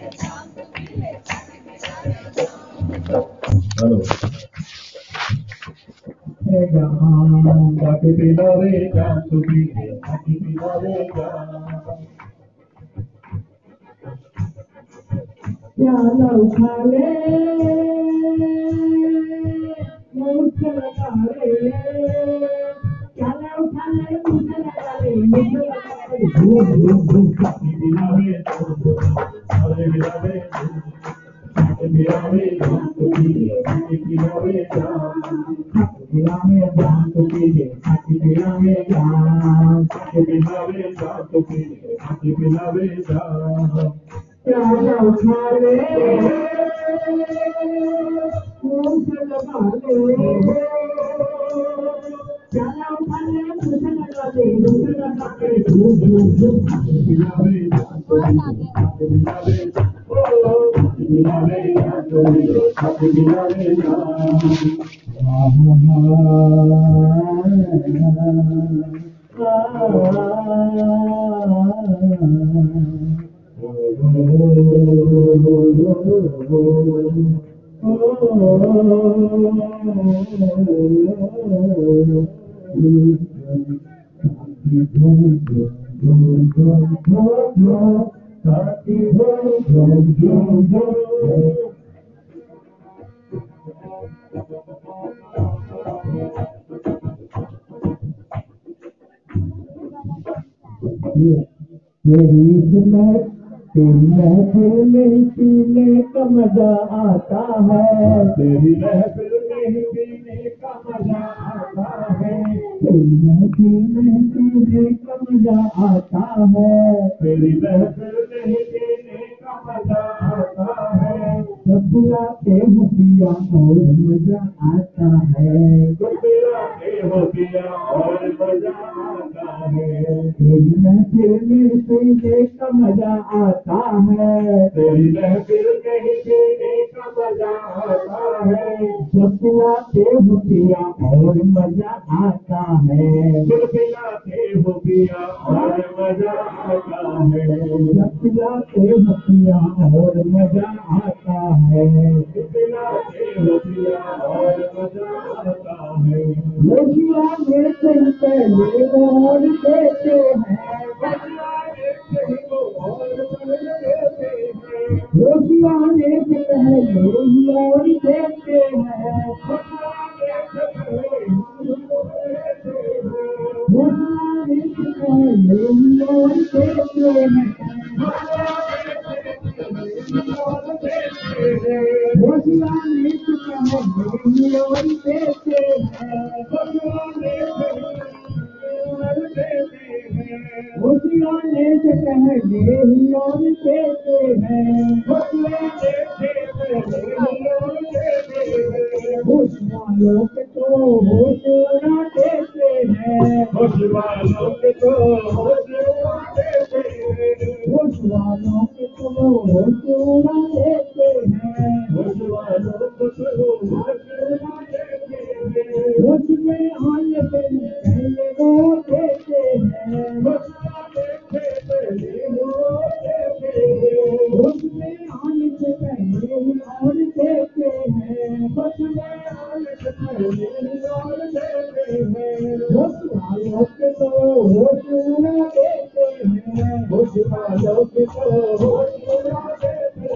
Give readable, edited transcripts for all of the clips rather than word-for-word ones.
Hello जाके पिला रे जाम तू पी ले जाके पिला रे जाम प्याला उठा ले मुझसे लगा ले प्याला उठा ले मुझसे लगा ले मुझसे लगा ले धूम धूम धूम जाके पिला रे अरे पिला रे जाके पिला रे जाम तू पी ले जाके पिला रे जाम पिलावे जाम तो पीले आके पिलावे जाम आके पिलावे जाम तो पीले आके पिलावे जाम प्याला उठा ले मुझसे लगा ले प्याला उठा ले मुझसे लगा ले मुझसे लगा ले धूम धूम धूम आके पिलावे जाम तो पीले आके पिलावे आके पिलावे जाम तो पीले आके पिलावे जाम तेरी महफिल में पीने का मजा आता है तेरी महफिल में पीने का मजा आता है तेरी महफिल में पीने का मजा आता है तेरी महफिल में पीने का मजा आता है सब बुलाते हो पिया और मजा आता है सब बुलाते हो पिया और मजा आता है तेरी महफिल में पीने का मजा आता है तेरी महफिल में पीने का मजा आता है सब पिलाते हो पिया और मजा आता है सब पिलाते हो पिया और मजा आता है सब पिलाते हो पिया और मजा आता है सब पिलाते हो पिया और मजा आता है लोहिया में तुम पहले और देते हैं रोशियाने से पहले और देते हैं रोशियाने से पहले और देते हैं रोशियाने से पहले और देते हैं होशियारे से पहले ही और देते हैं होश वालों के तो होश उड़ा देते हैं होश वालों के तो होश उड़ा देते हैं होश वालों के तो होश उड़ा देते हैं होश वालों को तो होश उड़ा देते हैं होश में आने से पहले वो देते हैं उसमें आने से पहले और देते हैं उसमें आने से पहले और देते हैं होश वालों के तो होश उड़ा देते हैं होश वालों के तो होश उड़ा देते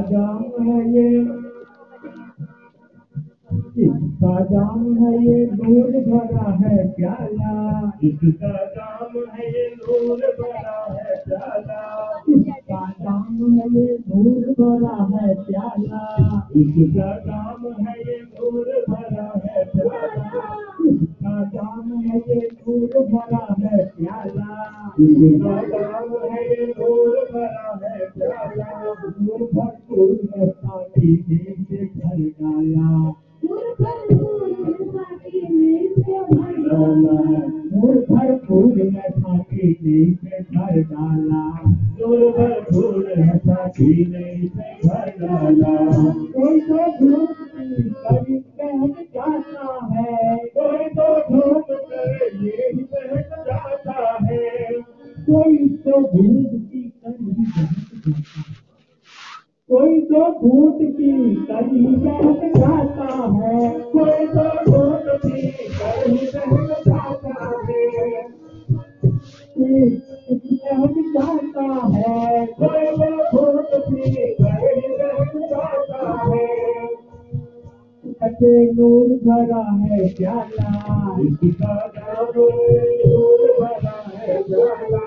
जाम है ये, इसका जाम है ये दूध भरा है प्याला, इसका जाम है ये दूध भरा है प्याला, इसका जाम है ये दूध भरा है प्याला, इसका जाम है ये दूध भरा है प्याला, इसका जाम है ये दूध भरा है प्याला, इसका जाम है ये दूध भरा है प्याला, दूध भरपूर है साथी से भर डाला, दूध भरपूर है साथी से भर डाला, दूध भरपूर है साथी से भर डाला, दूध भरपूर है साथी से भर डाला, कोई तो धूप की कभी बहक जाता है, कोई तो धूप कर ये बहक जाता है, कोई तो धूप की कभी बहक जाता है, कोई तो भूत की कहीं बहक जाता है, कोई तो भूत की कहीं बहक जाता है, बहक जाता है, कोई तो भूत की कहीं बहक जाता है, सके नूर भरा है प्याला, इसका जाम नूर भरा है प्याला,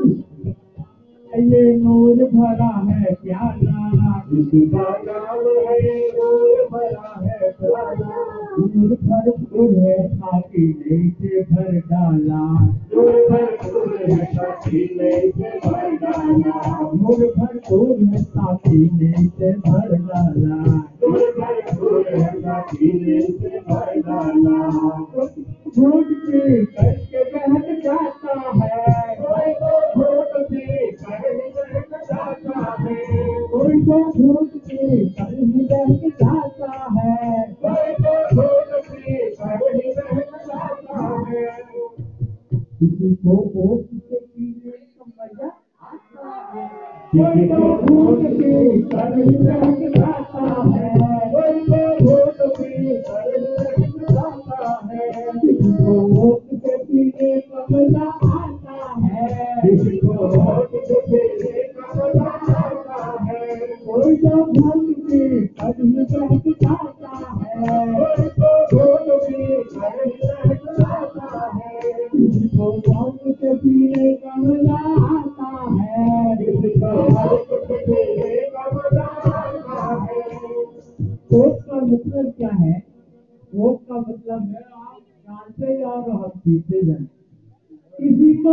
ये नूर भरा है प्याला, इसका जाम है नूर भरा है प्याला, नूर भरपूर है साथी ने से भर डाला, नूर भरपूर है साथी ने से भर डाला, नूर भरपूर है साथी ने से भर डाला, नूर भरपूर है साथी ने से भर डाला, झूठ के करके बहक जाता है, कोई तो झूठ के करके बहक जाता है, कोई तो झूठ के करके बहक जाता है, कोई तो झूठ के करके बहक जाता है, किसी को भूख से पीने का मजा आता है, कोई तो भूख के करके बहक जाता है, कोई तो भूख के करके बहक जाता है, किसी को भूख से पीने का मजा आता है, किसी को भूख से पीने का मजा आता है, कोई तो भूख के कभी बहक जाता है, कोई तो भूख के कभी बहक जाता है, किसी को भूख से पीने का मजा आता है, किसी को भूख से पीने का मजा आता है। भूख का मतलब क्या है? भूख का मतलब है आप जानते जाओ और आप पीते जाए, किसी को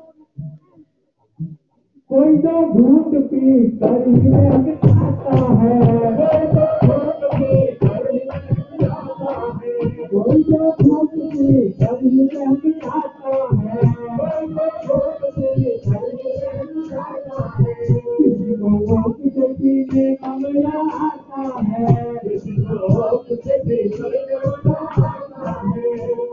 कोई तो भूत पी कर बहक जाता है, कोई तो भूत पी कर बहक जाता है, कोई तो भूत पी कर बहक जाता है, कोई तो भूत पी कर बहक जाता है, किसी को भूत से पीने का मजा आता है, किसी को भूत से पीने का मजा आता है,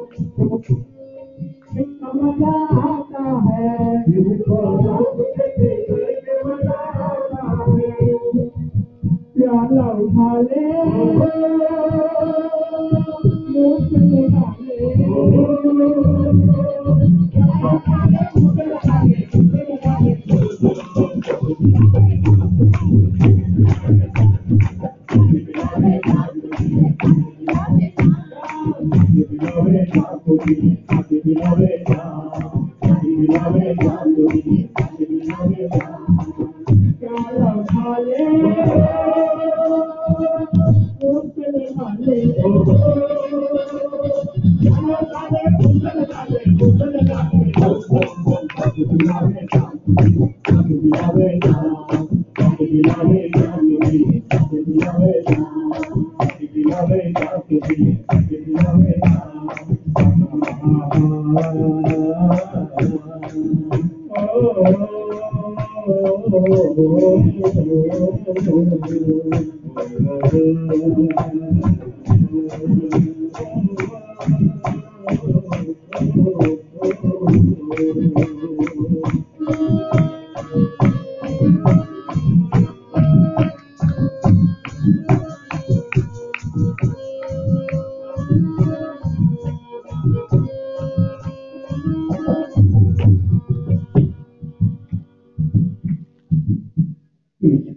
इसका मजा आता है, जिसको भूख से पीने का मजा आता है, प्याला उठा ले मुँह से लगा ले, प्याला उठा ले मुँह से लगा ले, मुँह से लगा ले, प्याला उठा ले मुँह से लगा ले, प्याला उठा ले मुँह से लगा ले, मुँह से लगा ले,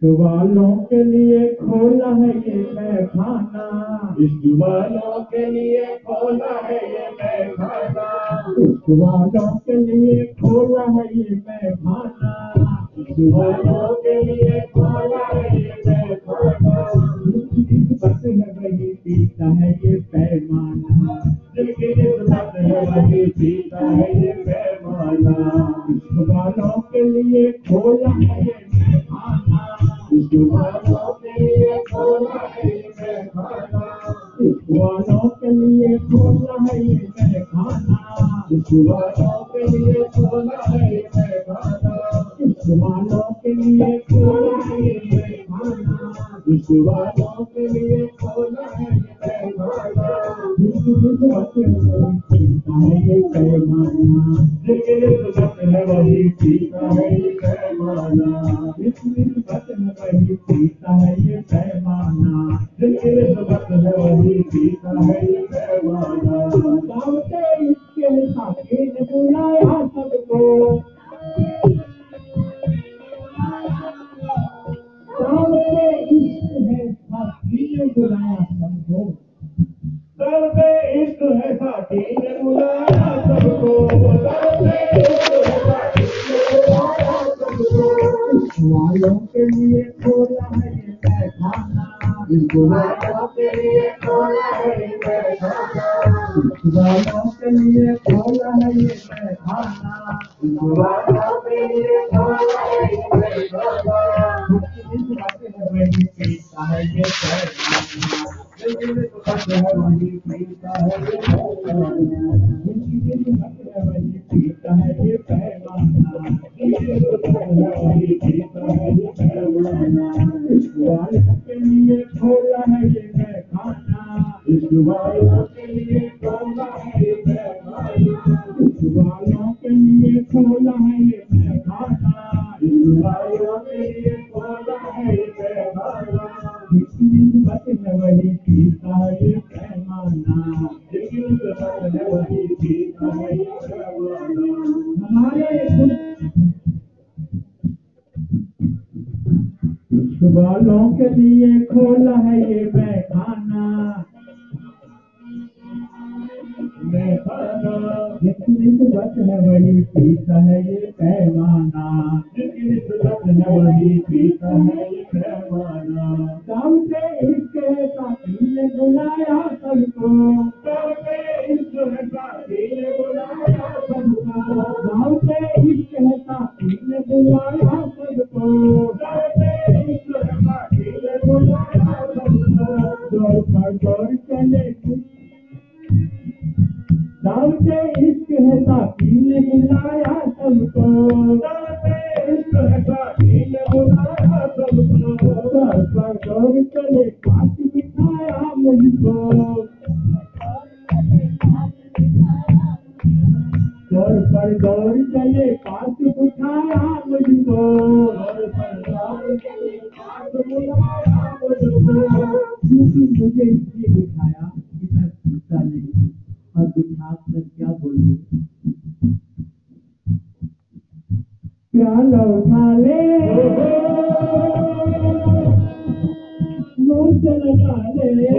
इश्क वालों के लिए खोला है ये मैखाना, इश्क वालों के लिए खोला है ये मैखाना, इश्क वालों के लिए खोला है ये मैखाना, इश्क वालों के लिए खोला है ये मैखाना। निस्बत है वही पीता है ये पैमाना, जिनकी निस्बत है वही पीता है ये पैमाना। इश्क वालों के लिए खोला है ये मैखाना, इश्क वालों के लिए खोला है ये मैखाना, इश्क वालों के लिए खोला है ये मैखाना, इश्क वालों के लिए खोला है ये मैखाना, इश्क वालों के लिए खोला है ये मैखाना, इश्क वालों के लिए खोला है ये मैखाना। जिसकी निस्बत है पीता है ये पैमाना, जिसकी निस्बत है वही पीता है ये पैमाना, जिसकी निस्बत है वही पीता है ये पैमाना, जिसकी निस्बत है वही पीता है ये पैमाना। दावते इसके साथी ने बुलाया सबको, दावते इश्क है साथी ने बुलाया सबको, दावते इश्क है साथी ने बुलाया सबको, दावते इश्क है साथी ने बुलाया सबको। इश्क वालों के लिए खोला है ये मैखाना, इश्क वालों के लिए खोला है ये मैखाना, इश्क वालों के लिए खोला है ये मैखाना, इश्क वालों के लिए खोला है ये मैखाना। जिसकी निस्बत है वही पीता है ये पैमाना, जिसकी निस्बत है वही पीता है ये पैमाना, जिसकी निस्बत है वही पीता है ये पैमाना, जिसकी निस्बत है वही पीता है ये पैमाना। इश्क वालों के लिए खोला है ये मैखाना, इश्क वालों के लिए खोला है ये मैखाना, इश्क वालों के लिए खोला है ये मैखाना, इश्क वालों के लिए खोला है ये मैखाना। जिसकी निस्बत है वही पीता है ये पैमाना, जिसकी निस्बत है वही पीता है ये पैमाना। हमारे इश्क वालों के लिए खोला है ये मैखाना, मैखाना, जिसकी निस्बत है वही पीता है ये पैमाना, जिसकी निस्बत है वही पीता है ये पैमाना। दावते इश्क है साथी ने बुलाया सबको, दावते इश्क है साथी ने बुलाया सबको, दावते इश्क है साथी ने बुलाया सबको, दावते इश्क है साथी ने बुलाया सबको। दौड़ पर दौड़ चले दावते इश्क है साथी ने बुलाया सबको, दावते इश्क है साथी ने बुलाया सबको। दौड़ पर दौड़ चले पास बिठाया मुझको, दौड़ पर दौड़ चले पास बिठाया मुझको, दौड़ पर दौड़ चले पास बुलाया मुझको। क्योंकि मुझे इसलिए बिठाया कि मैं पीता नहीं और बिठा कर क्या बोले, प्याला उठा ले मुंह से लगा ले,